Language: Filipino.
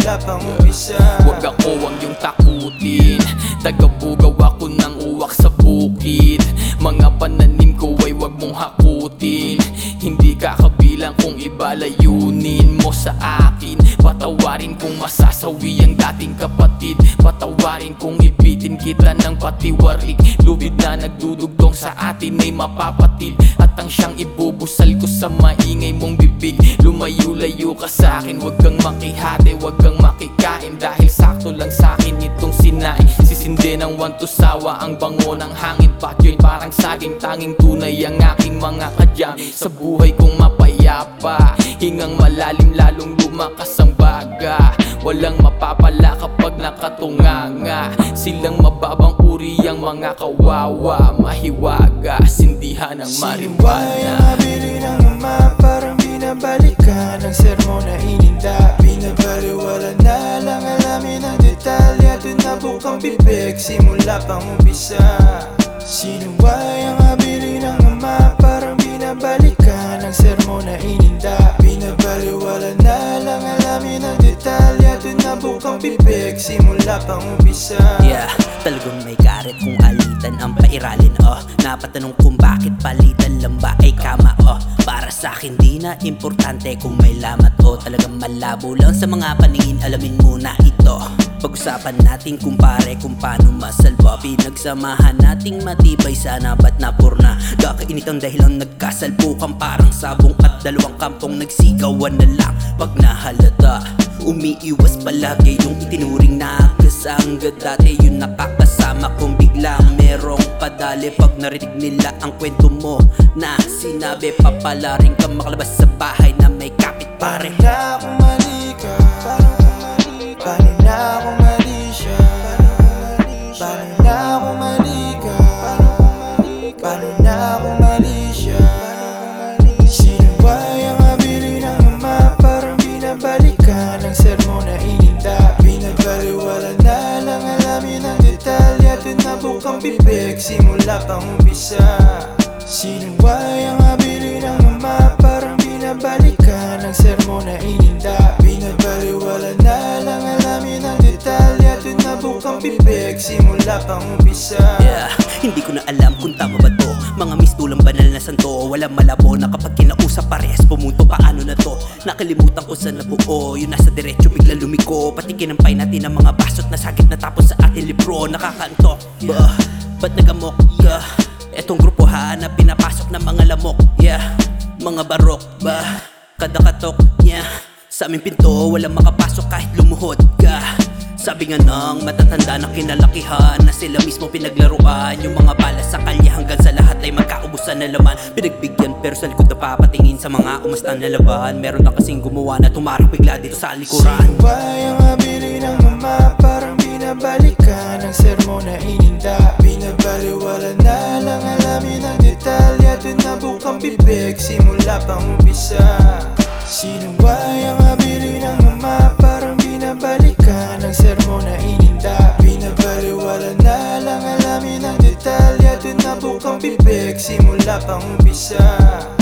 simula pang umpisa. Huwag ako ang iyong takutin, tagabugaw ako ng uwak sa bukid. Mga pananim ko ay huwag mong hakutin, hindi ka kabilang kung ibalayunin mo sa akin. Patawarin kung masasawi ang dating kapatid, patawarin kung ibitin kita ng patiwarik. Lubid na nagdudugtong sa atin ay mapapatid, at ang siyang ibubusal ko sa maingay mong bibig. Lumayo-layo ka sa akin, huwag kang makihati, huwag kang makikain, dahil sakto lang sa akin itong sinain. Sisindi ng wantusawa ang bango ng hangin, patyo'y parang saging, tanging tunay ang aking mga kadyam. Sa buhay kong mapayapa, hingang malalim lalong lumakas ang baga. Walang mapapala kapag nakatunganga, silang mababang uri ang mga kawawa. Mahiwaga, sindihan ng marijuana. Sinuway ang abili ng ama, parang binabalikan ang sermon na ininda. Binabaliwala na lang alamin ang detalye, at nabukang bibig simula pang umpisa. Sinuway ang abili ng ama, parang binabalikan ang sermon na ininda. Binabaliwala na lang alamin ang detalye, at nabukang bibig simula pang umpisa. Yeah, talagang may karet kung alitan ang pairalin, Napatanong kung bakit palitan lang ba ay kama, Para sa akin di na importante kung may lamat, Talagang malabo lang sa mga paningin, alamin muna ito. Pag-usapan natin kumpare kung paano masalba, pinagsamahan nating matibay, sana ba't napurna. Kakainit ang dahilang nagkasalpukan, parang sabong at dalawang kampong nagsigawan na lang. Pag nahalata, umiiwas palagi yung itinuring na kasangga dati. Yung nakakasama kong biglang merong padali, pag narinig nila ang kwento mo na sinabi, papalaring ka makalabas sa bahay na may kapitpare. Paano na kung mali ka? Paano na kung mali siya? Paano na kung mali ka? Paano na kung mali siya? Sinuway ang abili ng ama, parang binabalikan ang sermon na ininda. Binabaliwala na lang alamin ang detalye, at nabukang bibig simula pang umpisa. Sinuway ang abili ng ama, parang binabalikan ang sermon na ininda. Binabaliwala na lang alamin ang detalye, at nabukang bibig simula pang umpisa. Yeah, hindi ko na alam kung tama ba to, mga mistulang banal na santo. Walang malabo na kapag kinausap parehas pumunto, paano na to? Nakalimutan ko sa nabuo, yung nasa diretso bigla lumiko. Pati kinampay natin ang mga basot na sagip na tapos sa ating libro. Nakakanto, ba't nagamok? Yeah, etong grupohan na pinapasok ng mga lamok. Yeah, mga barok ba? Kada katok niya sa aming pinto, walang makapasok kahit lumuhod ka. Sabi nga ng matatanda na kinalakihan, na sila mismo pinaglaruan yung mga bala sa kalye, hanggang sa lahat ay magkaubusan na laman. Pinagbigyan pero sa likod na papatingin sa mga umasta na laban. Meron na kasing gumawa na tumarang bigla dito sa likuran. Sinuway ang abili ng ama, parang binabalikan ang sermon na ininda. Binabaliwala na lang alamin ang detalye, at nabukang bibig simula pang umpisa. Sinuway ang abili ng ama, parang binabalikan ang sermon na ininda. Binabaliwala na lang alamin ang detalye, at nabukang bibig simula pang umpisa.